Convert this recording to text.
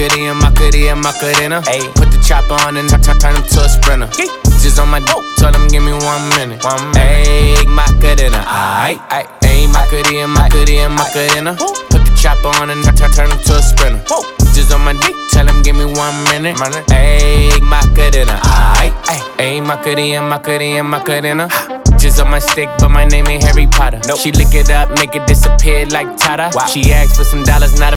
Macarena. Put the chopper on and turn him to a sprinter. Just on my dope, tell him give me 1 minute. Ayy, Macarena. Ayy, Macarena. Put the chopper on and turn him to a sprinter. Just on my dick, tell him give me 1 minute. Ayy, Macarena. Ayy, Macarena. Just on my stick, but my name ain't Harry Potter. She lick it up, make it disappear like Tata. She asked for some dollars, not a